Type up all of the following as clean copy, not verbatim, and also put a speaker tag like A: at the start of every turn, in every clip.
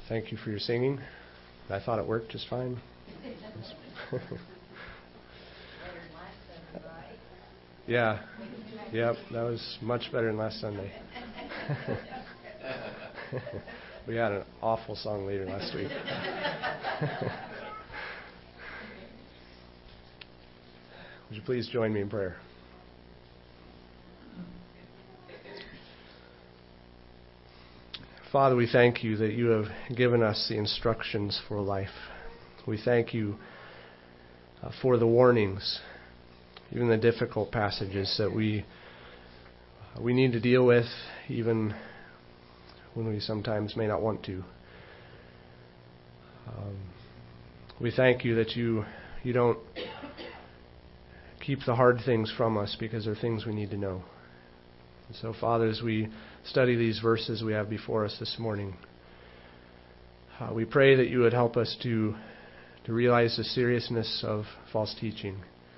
A: Thank you for your singing. I thought it worked just fine. Yeah. Yep, that was much better than last Sunday. We had an awful song leader last week. Would you please join me in prayer? Father, we thank you that you have given us the instructions for life. We thank you for the warnings, even the difficult passages that we need to deal with, even when we sometimes may not want to. We thank you that you don't keep the hard things from us because they're things we need to know. And so, Father, as we study these verses we have before us this morning, we pray that you would help us to realize the seriousness of false teaching.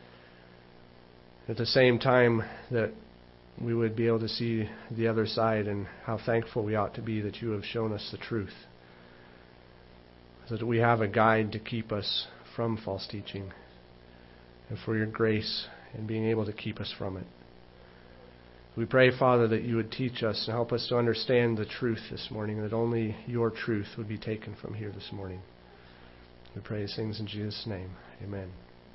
A: At the same time, that we would be able to see the other side and how thankful we ought to be that you have shown us the truth. So that we have a guide to keep us from false teaching, and for your grace in being able to keep us from it. We pray, Father, that you would teach us and help us to understand the truth this morning, that only your truth would be taken from here this morning. We pray these things in Jesus' name. Amen.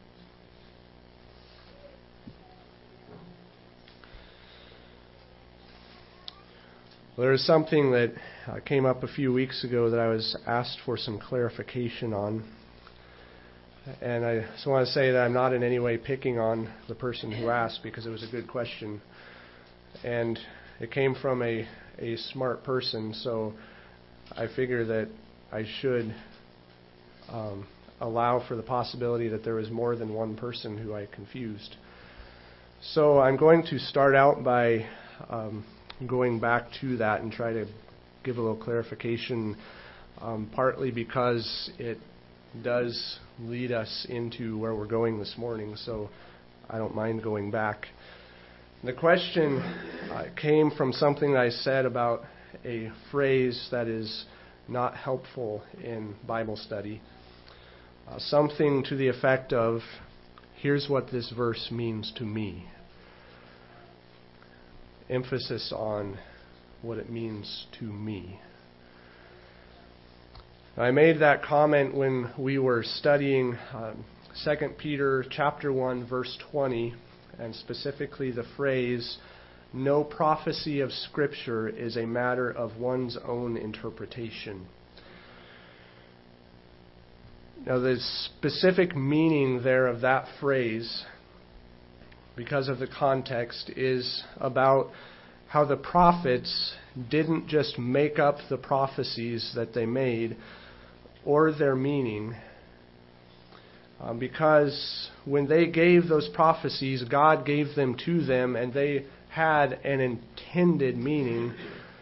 A: Well, there is something that came up a few weeks ago that I was asked for some clarification on. And I just want to say that I'm not in any way picking on the person who asked, because it was a good question. And it came from a smart person, so I figure that I should allow for the possibility that there was more than one person who I confused. So I'm going to start out by going back to that and try to give a little clarification, partly because it does lead us into where we're going this morning, so I don't mind going back. The question came from something that I said about a phrase that is not helpful in Bible study. Something to the effect of, here's what this verse means to me. Emphasis on what it means to me. I made that comment when we were studying 2 Peter chapter 1, verse 20, and specifically the phrase, "No prophecy of Scripture is a matter of one's own interpretation." Now, the specific meaning there of that phrase, because of the context, is about how the prophets didn't just make up the prophecies that they made or their meaning, because when they gave those prophecies, God gave them to them, and they had an intended meaning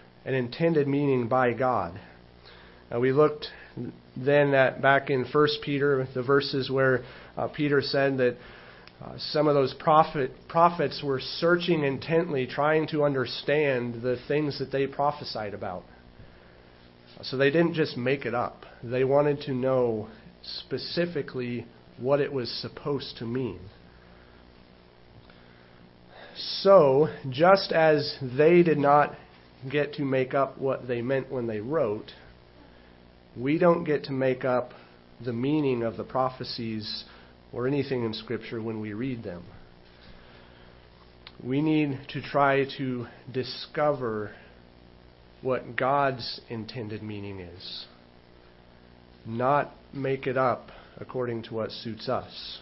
A: by God. Now, we looked then at back in 1 Peter, the verses where Peter said that some of those prophets were searching intently, trying to understand the things that they prophesied about. So they didn't just make it up. They wanted to know specifically what it was supposed to mean. So, just as they did not get to make up what they meant when they wrote, we don't get to make up the meaning of the prophecies or anything in Scripture when we read them. We need to try to discover what God's intended meaning is, not make it up according to what suits us.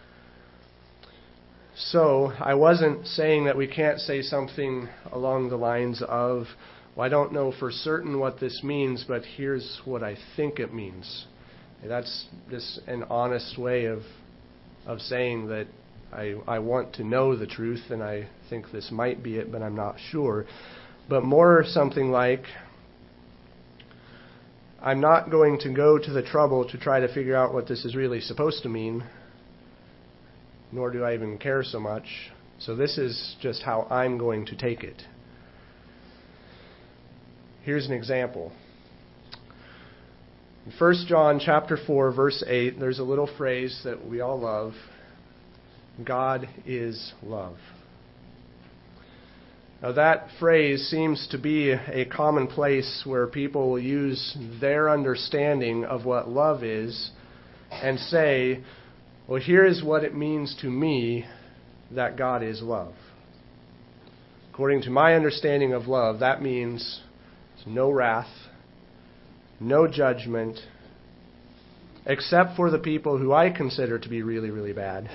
A: So, I wasn't saying that we can't say something along the lines of, well, I don't know for certain what this means, but here's what I think it means. That's just an honest way of saying that I want to know the truth, and I think this might be it, but I'm not sure. But more something like, I'm not going to go to the trouble to try to figure out what this is really supposed to mean, nor do I even care so much. So this is just how I'm going to take it. Here's an example. In 1 John chapter 4, verse 8, there's a little phrase that we all love. God is love. Now that phrase seems to be a common place where people will use their understanding of what love is and say, well, here is what it means to me that God is love. According to my understanding of love, that means no wrath, no judgment, except for the people who I consider to be really, really bad.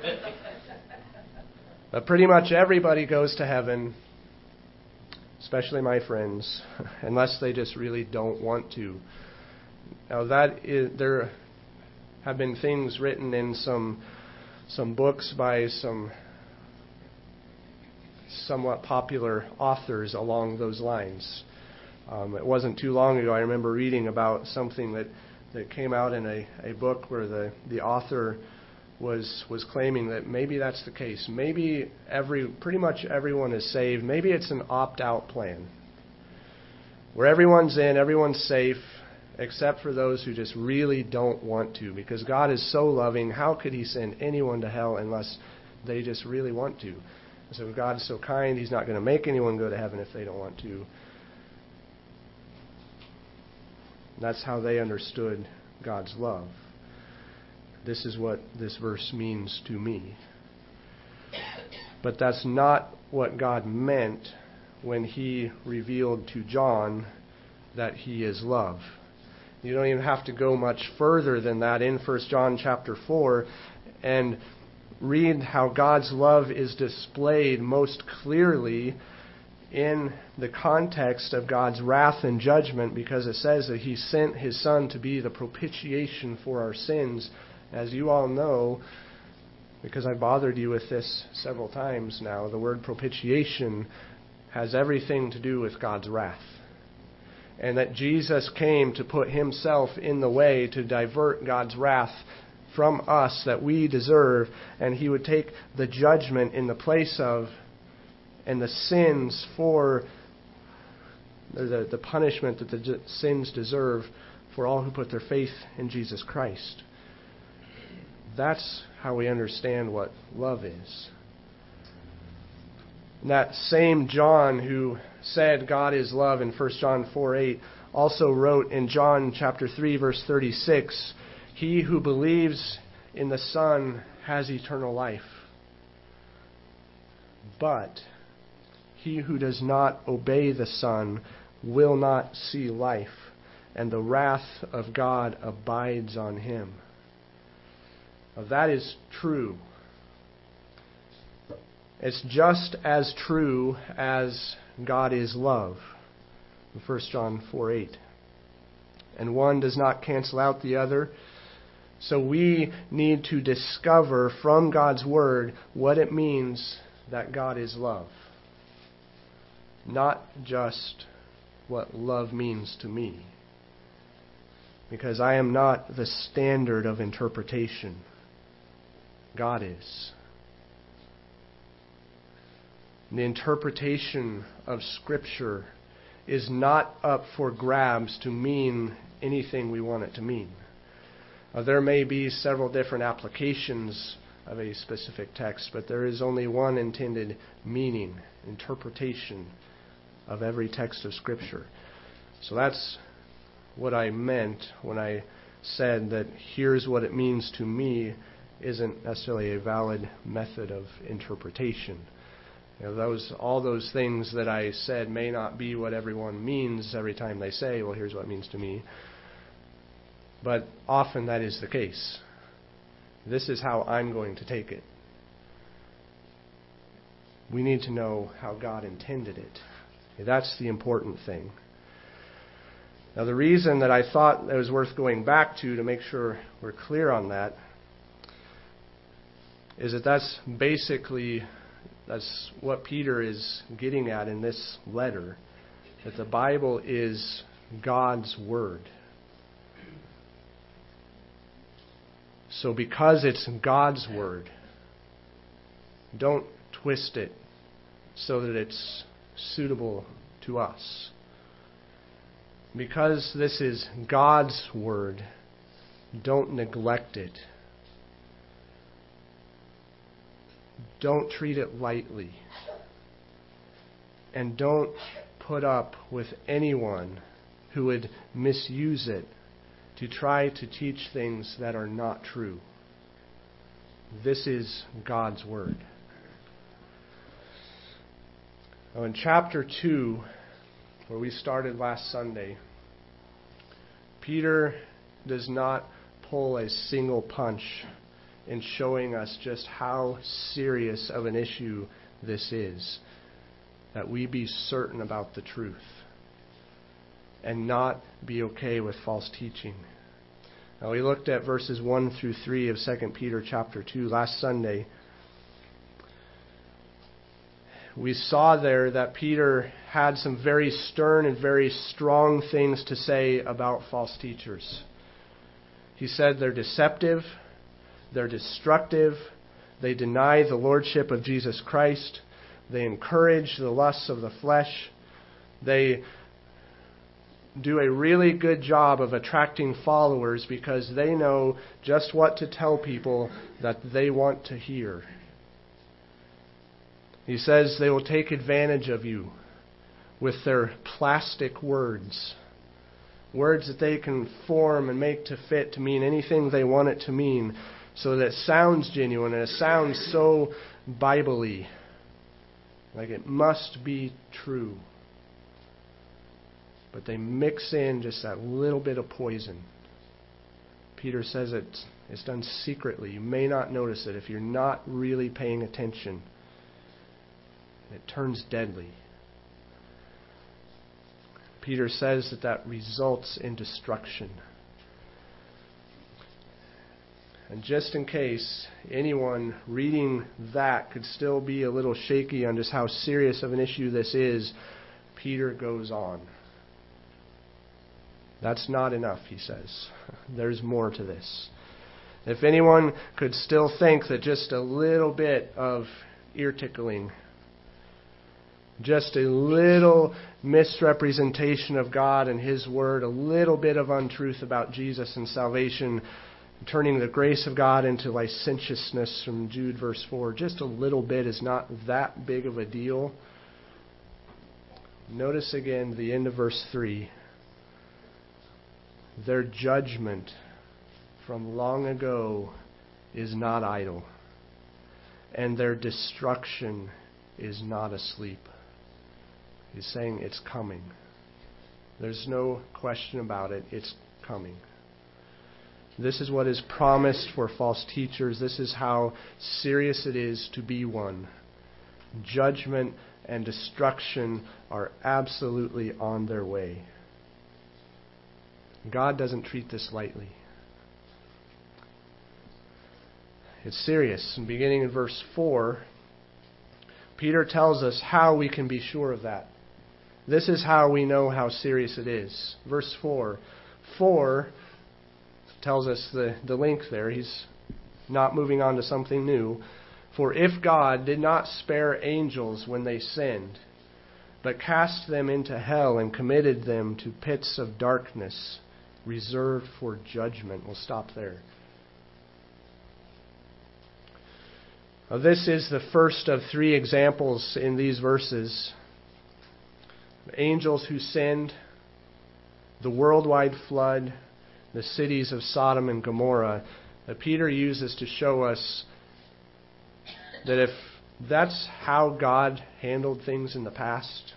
A: But pretty much everybody goes to heaven, especially my friends, unless they just really don't want to. Now there have been things written in some books by some somewhat popular authors along those lines. It wasn't too long ago, I remember reading about something that came out in a book where the author was claiming that maybe that's the case. Maybe pretty much everyone is saved. Maybe it's an opt-out plan where everyone's in, everyone's safe, except for those who just really don't want to. Because God is so loving, how could He send anyone to hell unless they just really want to? So God is so kind, He's not going to make anyone go to heaven if they don't want to. That's how they understood God's love. This is what this verse means to me. But that's not what God meant when He revealed to John that He is love. You don't even have to go much further than that in 1 John chapter 4 and read how God's love is displayed most clearly in the context of God's wrath and judgment, because it says that He sent His Son to be the propitiation for our sins. As you all know, because I've bothered you with this several times now, the word propitiation has everything to do with God's wrath. And that Jesus came to put Himself in the way to divert God's wrath from us that we deserve, and He would take the judgment in the place of and the sins for the punishment that the sins deserve for all who put their faith in Jesus Christ. That's how we understand what love is. And that same John who said God is love in 1 John 4:8 also wrote in John chapter 3 verse 36, "He who believes in the Son has eternal life. But he who does not obey the Son will not see life, and the wrath of God abides on him." Now, that is true. It's just as true as God is love in 1 John 4:8. And one does not cancel out the other. So we need to discover from God's Word what it means that God is love. Not just what love means to me. Because I am not the standard of interpretation. God is. The interpretation of Scripture is not up for grabs to mean anything we want it to mean. There may be several different applications of a specific text, but there is only one intended meaning, interpretation of every text of Scripture. So that's what I meant when I said that here's what it means to me isn't necessarily a valid method of interpretation. All those things that I said may not be what everyone means every time they say, well, here's what it means to me. But often that is the case. This is how I'm going to take it. We need to know how God intended it. That's the important thing. Now, the reason that I thought it was worth going back to make sure we're clear on that is that that's what Peter is getting at in this letter, that the Bible is God's Word. So because it's God's Word, don't twist it so that it's suitable to us. Because this is God's Word, don't neglect it. Don't treat it lightly. And don't put up with anyone who would misuse it to try to teach things that are not true. This is God's Word. Now in chapter 2, where we started last Sunday, Peter does not pull a single punch in showing us just how serious of an issue this is, that we be certain about the truth and not be okay with false teaching. Now we looked at verses 1 through 3 of 2 Peter chapter 2 last Sunday. We saw there that Peter had some very stern and very strong things to say about false teachers. He said they're deceptive, they're destructive, they deny the lordship of Jesus Christ, they encourage the lusts of the flesh, they do a really good job of attracting followers because they know just what to tell people that they want to hear. He says they will take advantage of you with their plastic words. Words that they can form and make to fit to mean anything they want it to mean, so that it sounds genuine and it sounds so Bible-y, like it must be true. But they mix in just that little bit of poison. Peter says it's done secretly. You may not notice it if you're not really paying attention. It turns deadly. Peter says that results in destruction. And just in case anyone reading that could still be a little shaky on just how serious of an issue this is, Peter goes on. That's not enough, he says. There's more to this. If anyone could still think that just a little bit of ear tickling, just a little misrepresentation of God and His Word, a little bit of untruth about Jesus and salvation, turning the grace of God into licentiousness from Jude verse 4, just a little bit is not that big of a deal. Notice again the end of verse 3. Their judgment from long ago is not idle, and their destruction is not asleep. He's saying it's coming. There's no question about it. It's coming. This is what is promised for false teachers. This is how serious it is to be one. Judgment and destruction are absolutely on their way. God doesn't treat this lightly. It's serious. And beginning in verse 4, Peter tells us how we can be sure of that. This is how we know how serious it is. Verse 4. 4 tells us the link there. He's not moving on to something new. For if God did not spare angels when they sinned, but cast them into hell and committed them to pits of darkness, reserved for judgment. We'll stop there. Now, this is the first of 3 examples in these verses. Angels who sinned, the worldwide flood, the cities of Sodom and Gomorrah, that Peter uses to show us that if that's how God handled things in the past,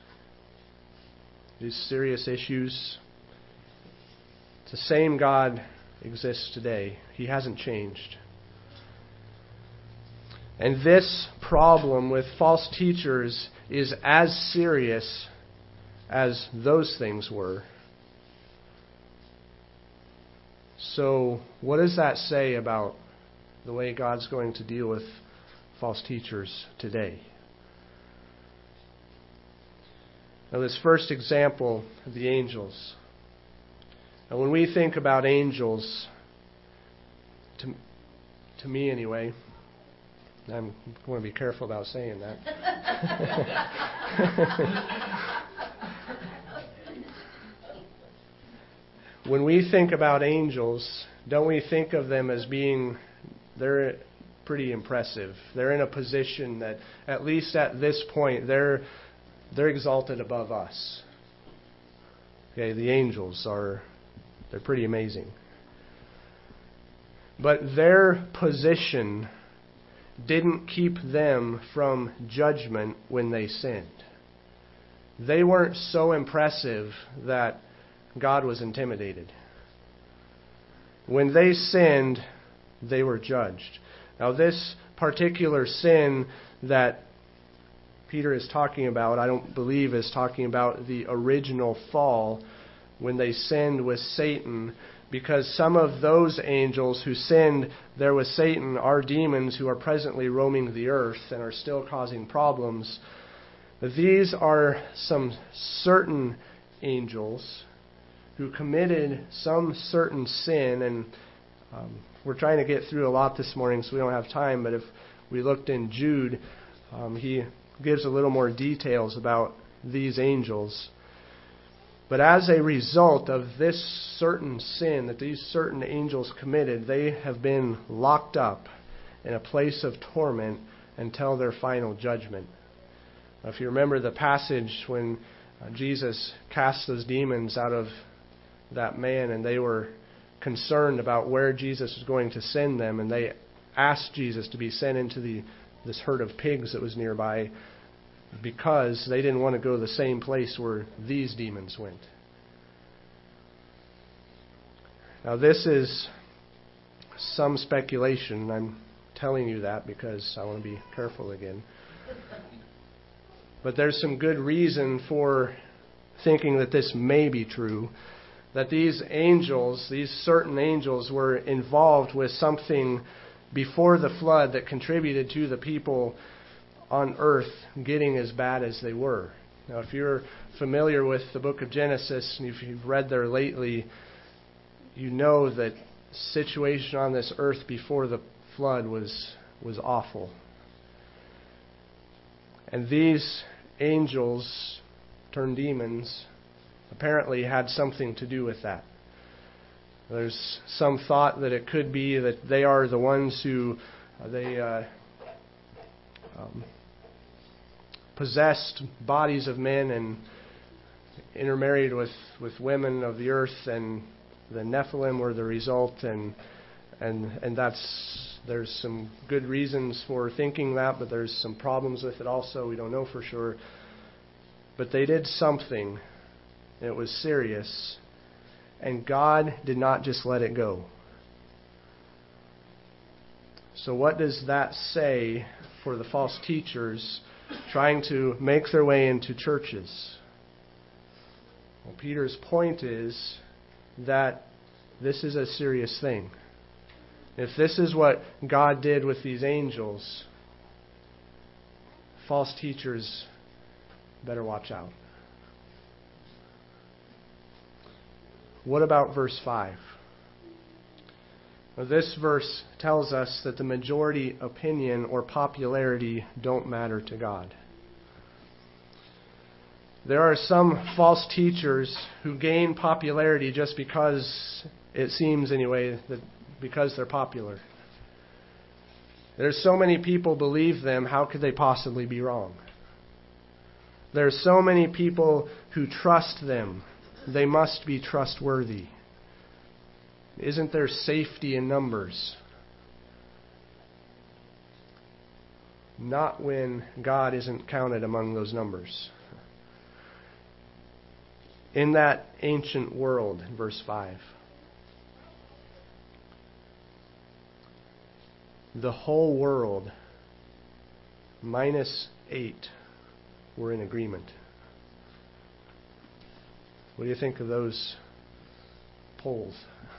A: these serious issues, the same God exists today. He hasn't changed. And this problem with false teachers is as serious as those things were. So, what does that say about the way God's going to deal with false teachers today? Now, this first example of the angels. And when we think about angels, to me anyway, I'm going to be careful about saying that. When we think about angels, don't we think of them as being, they're pretty impressive. They're in a position that, at least at this point, they're exalted above us. Okay, the angels they're pretty amazing. But their position didn't keep them from judgment when they sinned. They weren't so impressive that God was intimidated. When they sinned, they were judged. Now, this particular sin that Peter is talking about, I don't believe is talking about the original fall when they sinned with Satan, because some of those angels who sinned there with Satan are demons who are presently roaming the earth and are still causing problems. These are some certain angels who committed some certain sin, and we're trying to get through a lot this morning, so we don't have time, but if we looked in Jude, he gives a little more details about these angels. But as a result of this certain sin that these certain angels committed, they have been locked up in a place of torment until their final judgment. If you remember the passage when Jesus cast those demons out of that man, and they were concerned about where Jesus was going to send them, and they asked Jesus to be sent into this herd of pigs that was nearby, because they didn't want to go to the same place where these demons went. Now, this is some speculation. I'm telling you that because I want to be careful again. But there's some good reason for thinking that this may be true, that these angels, these certain angels, were involved with something before the flood that contributed to the people on earth getting as bad as they were. Now, if you're familiar with the book of Genesis, and if you've read there lately, you know that the situation on this earth before the flood was awful. And these angels turned demons apparently had something to do with that. There's some thought that it could be that they are the ones who possessed bodies of men and intermarried with women of the earth, and the Nephilim were the result, and there's some good reasons for thinking that, but there's some problems with it also. We don't know for sure. But they did something. It was serious. And God did not just let it go. So what does that say for the false teachers trying to make their way into churches? Well, Peter's point is that this is a serious thing. If this is what God did with these angels, false teachers better watch out. What about verse 5? Well, this verse tells us that the majority opinion or popularity don't matter to God. There are some false teachers who gain popularity just because, it seems anyway, that because they're popular. There's so many people believe them, how could they possibly be wrong? There's so many people who trust them. They must be trustworthy. Isn't there safety in numbers? Not when God isn't counted among those numbers. In that ancient world, verse 5, the whole world, minus 8, were in agreement. What do you think of those polls?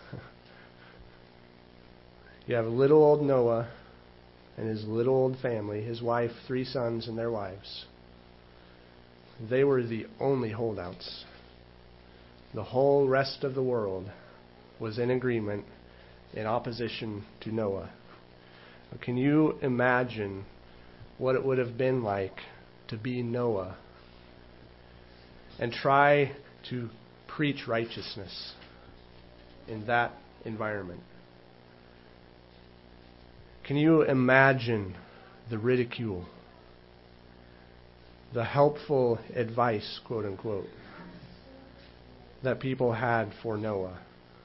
A: You have little old Noah and his little old family, his wife, 3 sons, and their wives. They were the only holdouts. The whole rest of the world was in agreement in opposition to Noah. Can you imagine what it would have been like to be Noah and try to preach righteousness in that environment. Can you imagine the ridicule, the helpful advice, quote unquote, that people had for Noah?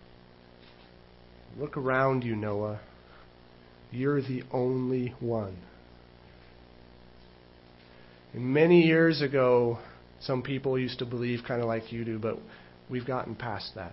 A: Look around you, Noah. You're the only one. And many years ago, some people used to believe kind of like you do, but we've gotten past that.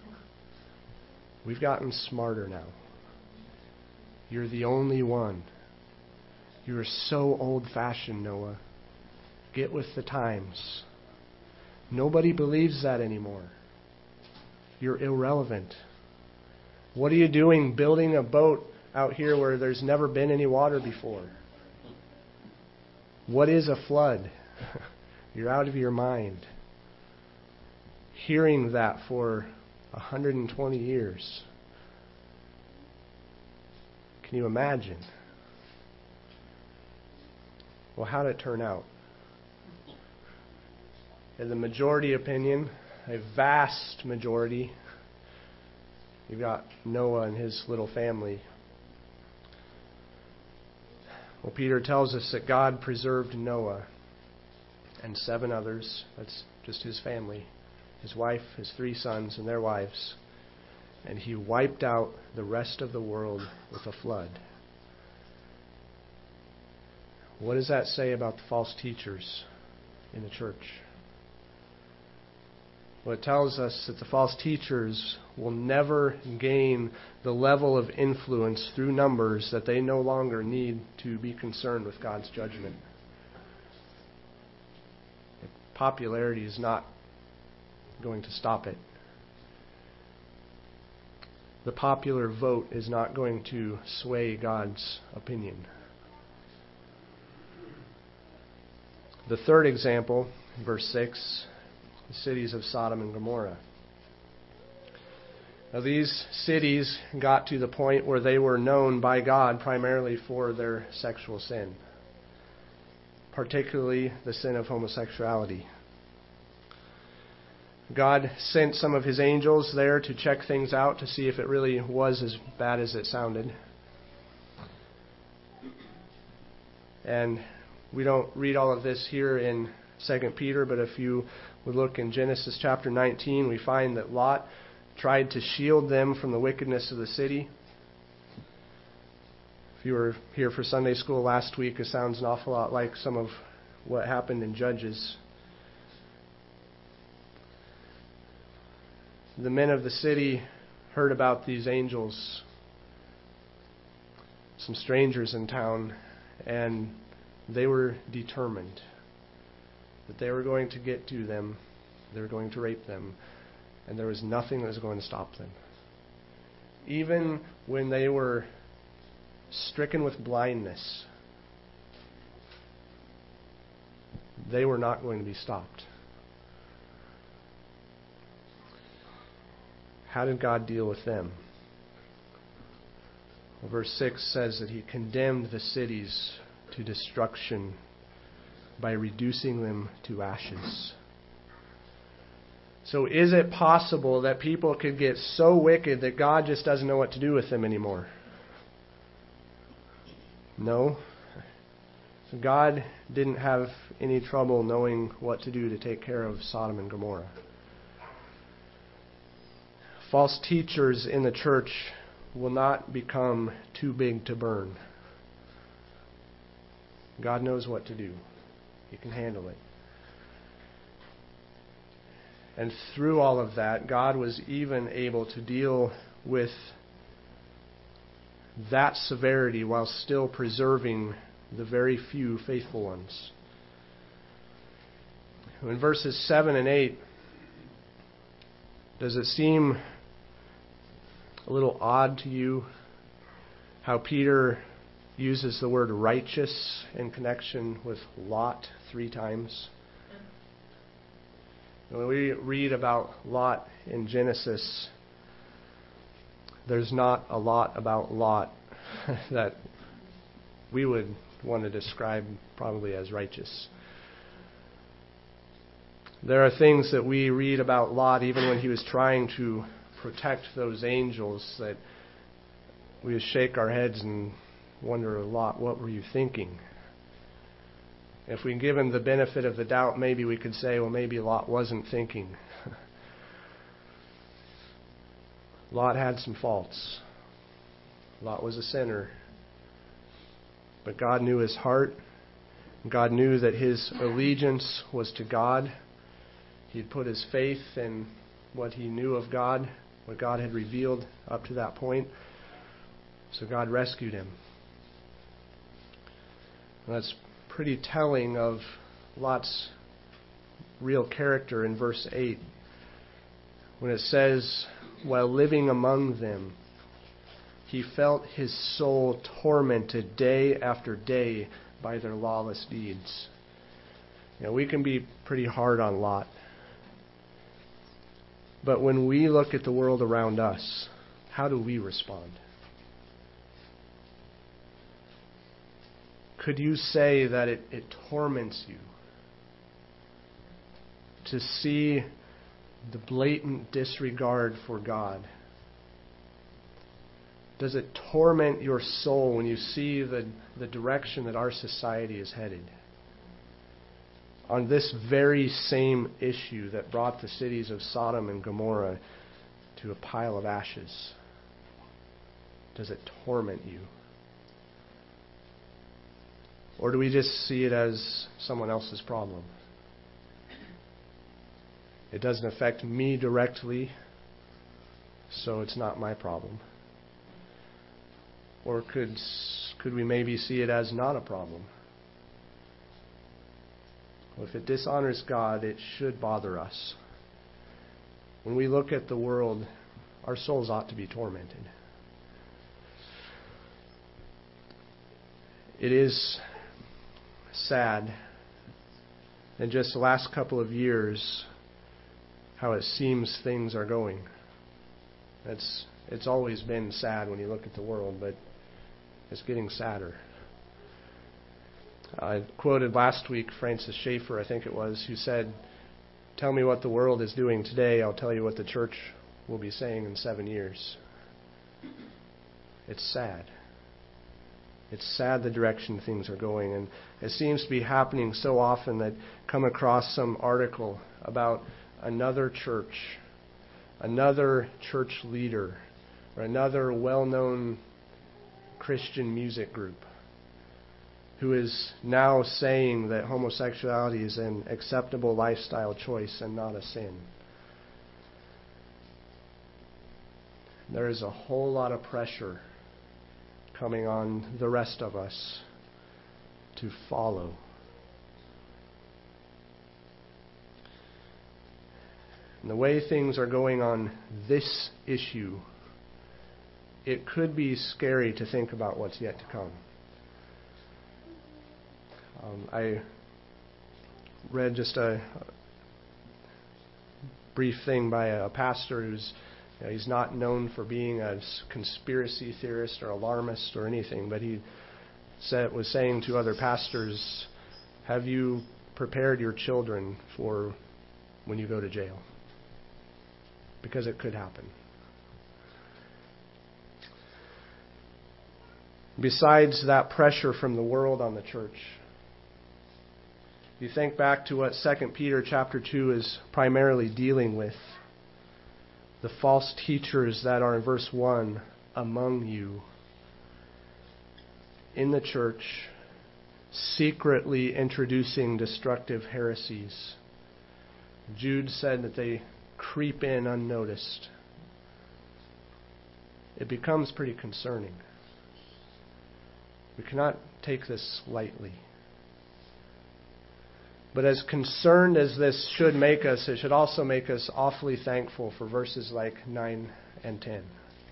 A: We've gotten smarter now. You're the only one. You're so old-fashioned, Noah. Get with the times. Nobody believes that anymore. You're irrelevant. What are you doing building a boat out here where there's never been any water before? What is a flood? You're out of your mind. Hearing that for 120 years. Can you imagine? Well, how did it turn out? In the majority opinion, a vast majority, you've got Noah and his little family. Well, Peter tells us that God preserved Noah and 7 others. That's just his family. His wife, his 3 sons, and their wives. And he wiped out the rest of the world with a flood. What does that say about the false teachers in the church? Well, it tells us that the false teachers will never gain the level of influence through numbers that they no longer need to be concerned with God's judgment. Popularity is not going to stop it. The popular vote is not going to sway God's opinion. The third example, verse 6, the cities of Sodom and Gomorrah. Now, these cities got to the point where they were known by God primarily for their sexual sin, particularly the sin of homosexuality. God sent some of his angels there to check things out to see if it really was as bad as it sounded. And we don't read all of this here in 2 Peter, but if you would look in Genesis chapter 19, we find that Lot tried to shield them from the wickedness of the city. If you were here for Sunday school last week, it sounds an awful lot like some of what happened in Judges. The men of the city heard about these angels, some strangers in town, and they were determined that they were going to get to them, they were going to rape them, and there was nothing that was going to stop them. Even when they were stricken with blindness, they were not going to be stopped. How did God deal with them? Well, verse 6 says that he condemned the cities to destruction by reducing them to ashes. So is it possible that people could get so wicked that God just doesn't know what to do with them anymore? No. So God didn't have any trouble knowing what to do to take care of Sodom and Gomorrah. False teachers in the church will not become too big to burn. God knows what to do. He can handle it. And through all of that, God was even able to deal with that severity while still preserving the very few faithful ones. In verses 7 and 8, does it seem a little odd to you how Peter uses the word righteous in connection with Lot 3 times? When we read about Lot in Genesis, there's not a lot about Lot that we would want to describe probably as righteous. There are things that we read about Lot even when he was trying to protect those angels that we just shake our heads and wonder a lot, what were you thinking? If we give him the benefit of the doubt, maybe we could say, well, maybe Lot wasn't thinking. Lot had some faults. Lot was a sinner. But God knew his heart. God knew that his allegiance was to God. He'd put his faith in what he knew of God, what God had revealed up to that point. So God rescued him. And that's pretty telling of Lot's real character in verse 8. When it says, while living among them, he felt his soul tormented day after day by their lawless deeds. You know, we can be pretty hard on Lot. But when we look at the world around us, how do we respond? Could you say that it torments you to see the blatant disregard for God? Does it torment your soul when you see the direction that our society is headed? On this very same issue that brought the cities of Sodom and Gomorrah to a pile of ashes. Does it torment you? Or do we just see it as someone else's problem? It doesn't affect me directly, so it's not my problem. Or could we maybe see it as not a problem? Well, if it dishonors God, it should bother us. When we look at the world, our souls ought to be tormented. It is sad in just the last couple of years how it seems things are going. It's always been sad when you look at the world, but it's getting sadder. I quoted last week Francis Schaeffer, I think it was, who said, "Tell me what the world is doing today, I'll tell you what the church will be saying in 7 years." It's sad. It's sad the direction things are going, and it seems to be happening so often that come across some article about another church leader, or another well-known Christian music group who is now saying that homosexuality is an acceptable lifestyle choice and not a sin. There is a whole lot of pressure coming on the rest of us to follow. And the way things are going on this issue, it could be scary to think about what's yet to come. I read just a brief thing by a pastor who's, he's not known for being a conspiracy theorist or alarmist or anything, but he was saying to other pastors, have you prepared your children for when you go to jail? Because it could happen. Besides that pressure from the world on the church, you think back to what 2 Peter chapter 2 is primarily dealing with. The false teachers that are in verse 1 among you in the church, secretly introducing destructive heresies. Jude said that they creep in unnoticed. It becomes pretty concerning. We cannot take this lightly. But as concerned as this should make us, it should also make us awfully thankful for verses like 9 and 10.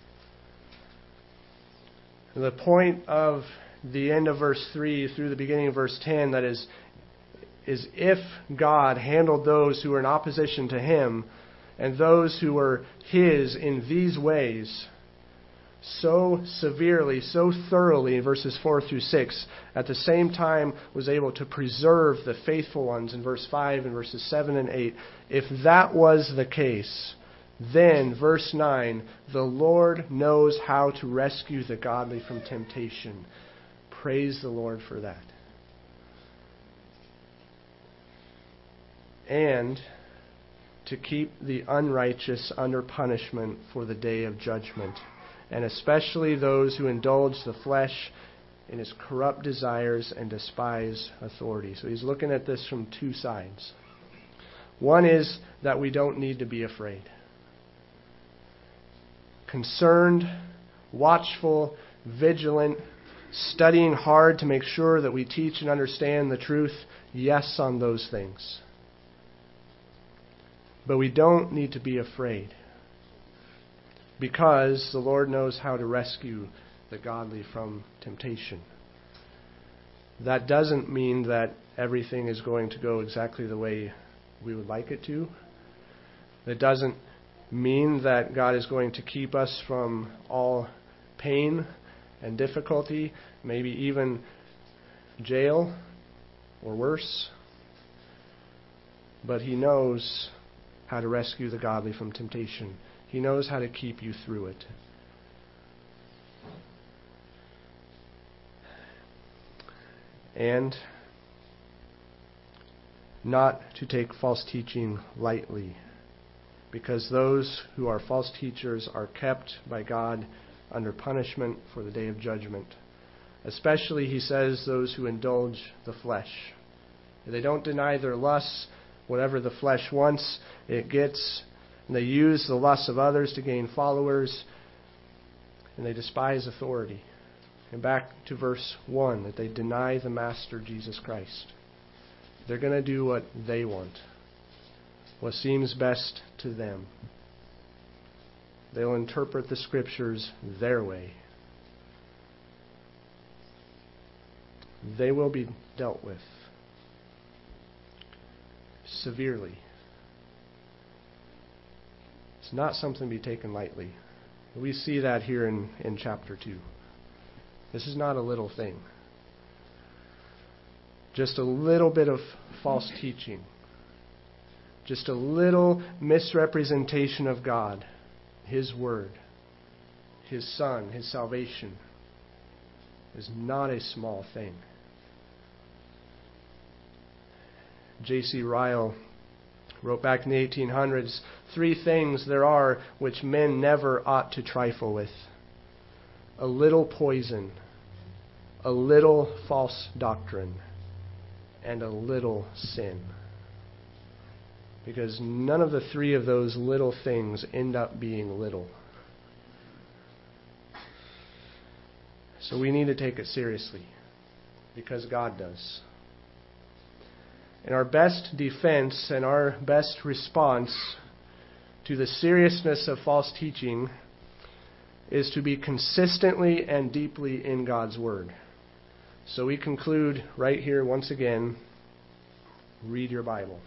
A: The point of the end of verse 3 through the beginning of verse 10, that is if God handled those who were in opposition to Him and those who were His in these ways, so severely, so thoroughly in verses 4 through 6, at the same time was able to preserve the faithful ones in verse 5 and verses 7 and 8. If that was the case, Then, verse 9, the Lord knows how to rescue the godly from temptation. Praise the Lord for that. And to keep the unrighteous under punishment for the day of judgment, and especially those who indulge the flesh in its corrupt desires and despise authority. So he's looking at this from two sides. One is that we don't need to be afraid. Concerned, watchful, vigilant, studying hard to make sure that we teach and understand the truth, yes, on those things. But we don't need to be afraid, because the Lord knows how to rescue the godly from temptation. That doesn't mean that everything is going to go exactly the way we would like it to. It doesn't mean that God is going to keep us from all pain and difficulty, maybe even jail or worse. But He knows how to rescue the godly from temptation. He knows how to keep you through it. And not to take false teaching lightly, because those who are false teachers are kept by God under punishment for the day of judgment. Especially, he says, those who indulge the flesh. They don't deny their lusts. Whatever the flesh wants, it gets. And they use the lusts of others to gain followers. And they despise authority. And back to verse 1, that they deny the Master Jesus Christ. They're going to do what they want, what seems best to them. They'll interpret the Scriptures their way. They will be dealt with severely. It's not something to be taken lightly. We see that here in chapter 2. This is not a little thing. Just a little bit of false teaching. Just a little misrepresentation of God, His Word, His Son, His salvation is not a small thing. J.C. Ryle wrote back in the 1800s, 3 things there are which men never ought to trifle with. A little poison, a little false doctrine, and a little sin. Because none of the 3 of those little things end up being little. So we need to take it seriously, because God does. And our best defense and our best response to the seriousness of false teaching is to be consistently and deeply in God's Word. So we conclude right here once again, read your Bible.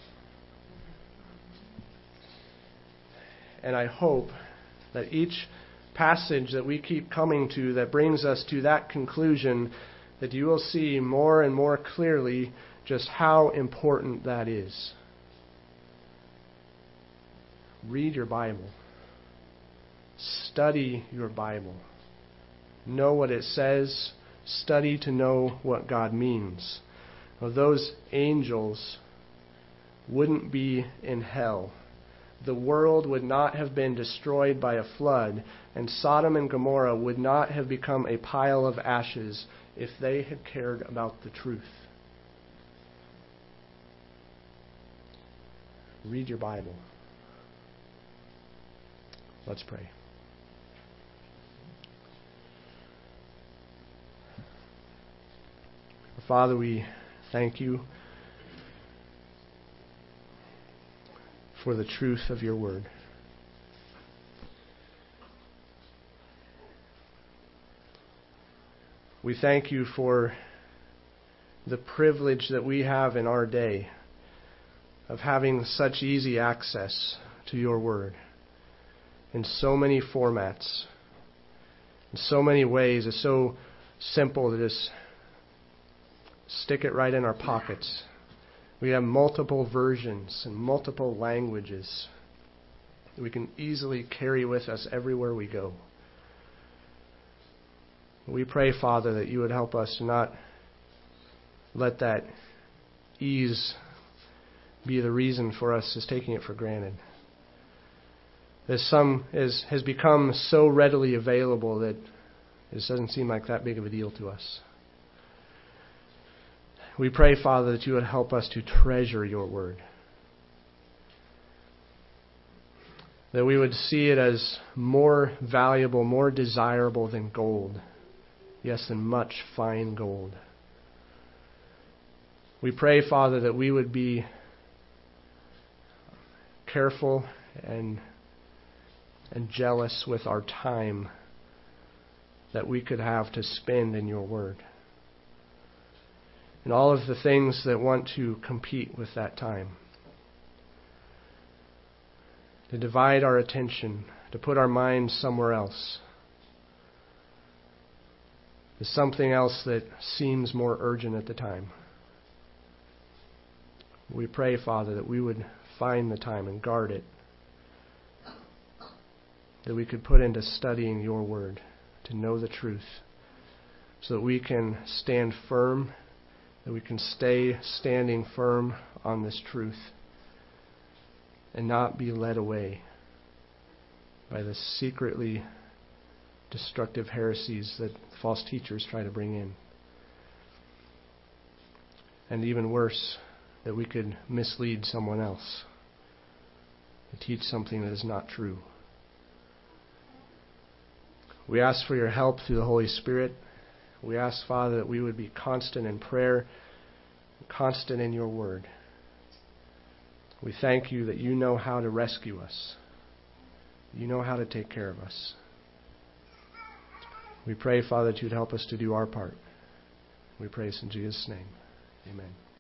A: And I hope that each passage that we keep coming to that brings us to that conclusion, that you will see more and more clearly just how important that is. Read your Bible. Study your Bible. Know what it says. Study to know what God means. Well, those angels wouldn't be in hell. The world would not have been destroyed by a flood, and Sodom and Gomorrah would not have become a pile of ashes if they had cared about the truth. Read your Bible. Let's pray. Father, we thank you for the truth of your word. We thank you for the privilege that we have in our day of having such easy access to your word in so many formats, in so many ways. It's so simple to just stick it right in our pockets. We have multiple versions and multiple languages. that we can easily carry with us everywhere we go. We pray, Father, that you would help us to not let that ease be the reason for us as taking it for granted. That some has become so readily available that it doesn't seem like that big of a deal to us. We pray, Father, that you would help us to treasure your word. That we would see it as more valuable, more desirable than gold. Yes, than much fine gold. We pray, Father, that we would be careful and jealous with our time that we could have to spend in your word. And all of the things that want to compete with that time. To divide our attention, to put our minds somewhere else. To something else that seems more urgent at the time. We pray, Father, that we would find the time and guard it. That we could put into studying your word, to know the truth, so that we can stand firm, that we can stay standing firm on this truth, and not be led away by the secretly destructive heresies that false teachers try to bring in. And even worse, that we could mislead someone else to teach something that is not true. We ask for your help through the Holy Spirit. We ask, Father, that we would be constant in prayer, constant in your word. We thank you that you know how to rescue us. You know how to take care of us. We pray, Father, that you'd help us to do our part. We pray this in Jesus' name. Amen.